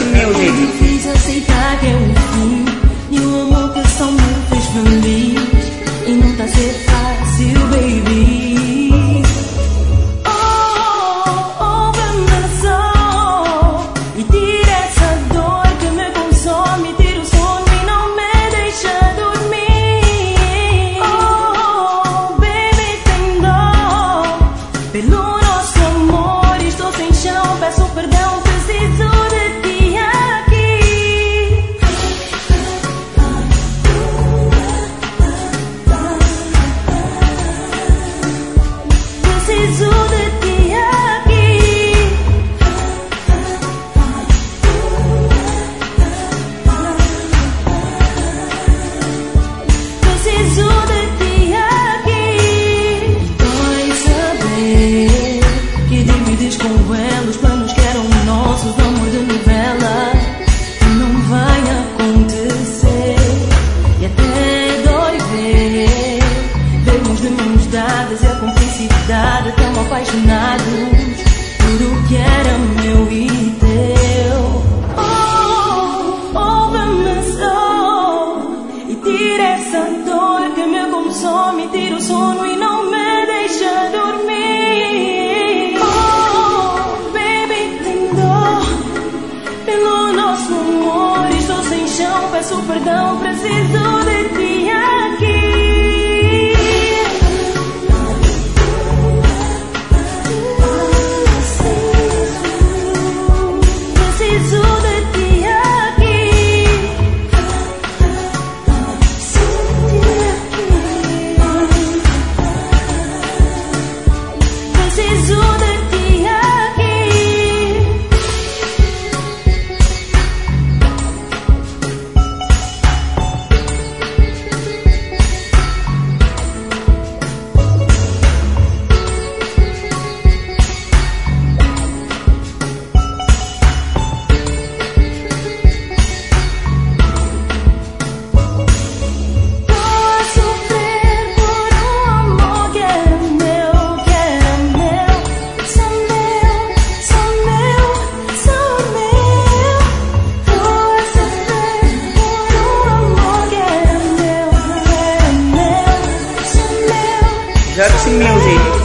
desse meu jeito. Difícil aceitar que é um fim e o amor que só me fez feliz. E não tá a ser fácil, baby. E a cumplicidade, tão apaixonados por o que era meu e teu. Ouve-me só e tira essa dor que me consome, tira o sono e não me deixa dormir. Oh, baby, tem dor pelo nosso amor. Estou sem chão, peço perdão, preciso de ti aqui. Já desse meu jeito.